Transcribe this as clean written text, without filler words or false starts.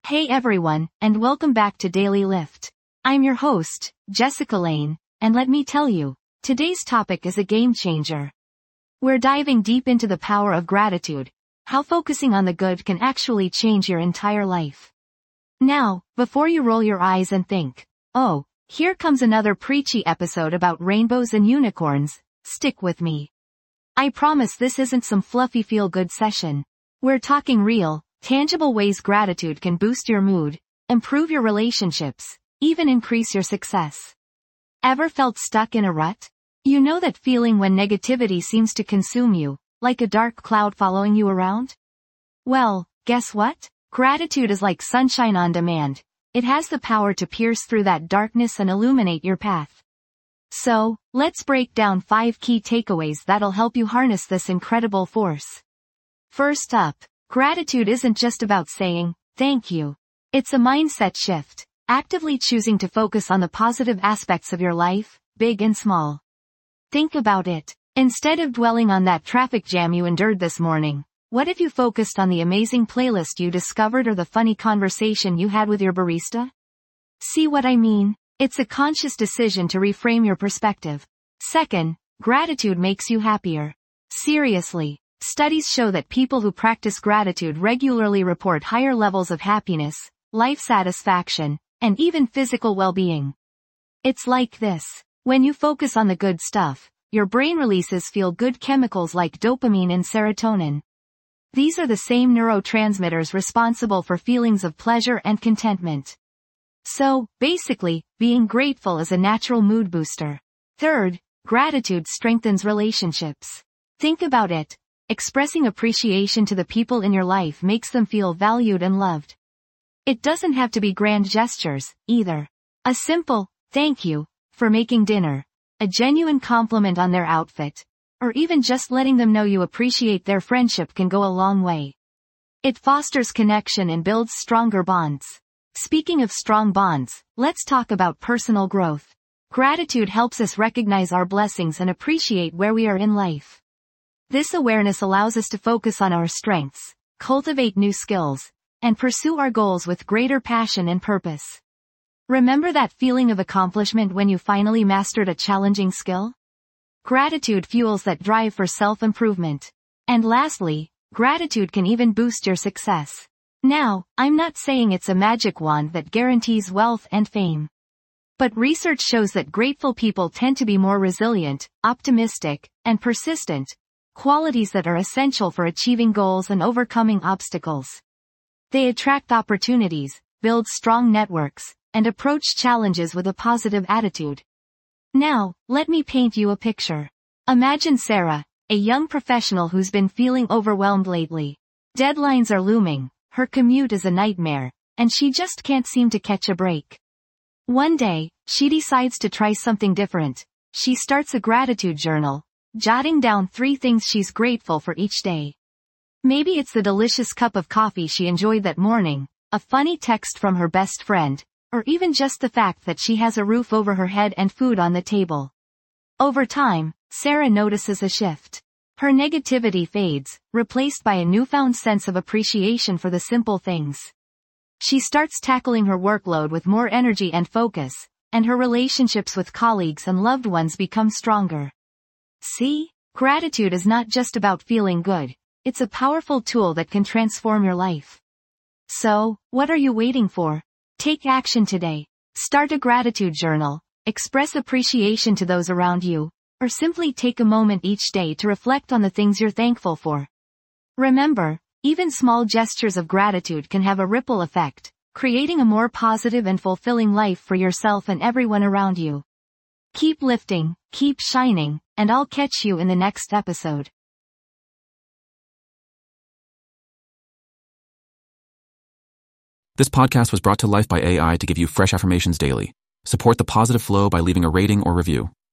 Hey everyone, and welcome back to Daily Lift. I'm your host, Jessica Lane, and let me tell you, today's topic is a game changer. We're diving deep into the power of gratitude, how focusing on the good can actually change your entire life. Now, before you roll your eyes and think, oh, here comes another preachy episode about rainbows and unicorns, stick with me. I promise this isn't some fluffy feel-good session. We're talking real, tangible ways gratitude can boost your mood, improve your relationships, even increase your success. Ever felt stuck in a rut? You know that feeling when negativity seems to consume you, like a dark cloud following you around? Well, guess what? Gratitude is like sunshine on demand. It has the power to pierce through that darkness and illuminate your path. So, let's break down 5 key takeaways that'll help you harness this incredible force. First up, gratitude isn't just about saying, thank you. It's a mindset shift, actively choosing to focus on the positive aspects of your life, big and small. Think about it. Instead of dwelling on that traffic jam you endured this morning, what if you focused on the amazing playlist you discovered or the funny conversation you had with your barista? See what I mean? It's a conscious decision to reframe your perspective. Second, gratitude makes you happier. Seriously. Studies show that people who practice gratitude regularly report higher levels of happiness, life satisfaction, and even physical well-being. It's like this. When you focus on the good stuff, your brain releases feel-good chemicals like dopamine and serotonin. These are the same neurotransmitters responsible for feelings of pleasure and contentment. So, basically, being grateful is a natural mood booster. Third, gratitude strengthens relationships. Think about it. Expressing appreciation to the people in your life makes them feel valued and loved. It doesn't have to be grand gestures, either. A simple, thank you, for making dinner, a genuine compliment on their outfit, or even just letting them know you appreciate their friendship can go a long way. It fosters connection and builds stronger bonds. Speaking of strong bonds, let's talk about personal growth. Gratitude helps us recognize our blessings and appreciate where we are in life. This awareness allows us to focus on our strengths, cultivate new skills, and pursue our goals with greater passion and purpose. Remember that feeling of accomplishment when you finally mastered a challenging skill? Gratitude fuels that drive for self-improvement. And lastly, gratitude can even boost your success. Now, I'm not saying it's a magic wand that guarantees wealth and fame. But research shows that grateful people tend to be more resilient, optimistic, and persistent, qualities that are essential for achieving goals and overcoming obstacles. They attract opportunities, build strong networks, and approach challenges with a positive attitude. Now, let me paint you a picture. Imagine Sarah, a young professional who's been feeling overwhelmed lately. Deadlines are looming, her commute is a nightmare, and she just can't seem to catch a break. One day, she decides to try something different. She starts a gratitude journal, jotting down 3 things she's grateful for each day. Maybe it's the delicious cup of coffee she enjoyed that morning, a funny text from her best friend, or even just the fact that she has a roof over her head and food on the table. Over time, Sarah notices a shift. Her negativity fades, replaced by a newfound sense of appreciation for the simple things. She starts tackling her workload with more energy and focus, and her relationships with colleagues and loved ones become stronger. See? Gratitude is not just about feeling good. It's a powerful tool that can transform your life. So, what are you waiting for? Take action today. Start a gratitude journal, express appreciation to those around you, or simply take a moment each day to reflect on the things you're thankful for. Remember, even small gestures of gratitude can have a ripple effect, creating a more positive and fulfilling life for yourself and everyone around you. Keep lifting, keep shining, and I'll catch you in the next episode. This podcast was brought to life by AI to give you fresh affirmations daily. Support the positive flow by leaving a rating or review.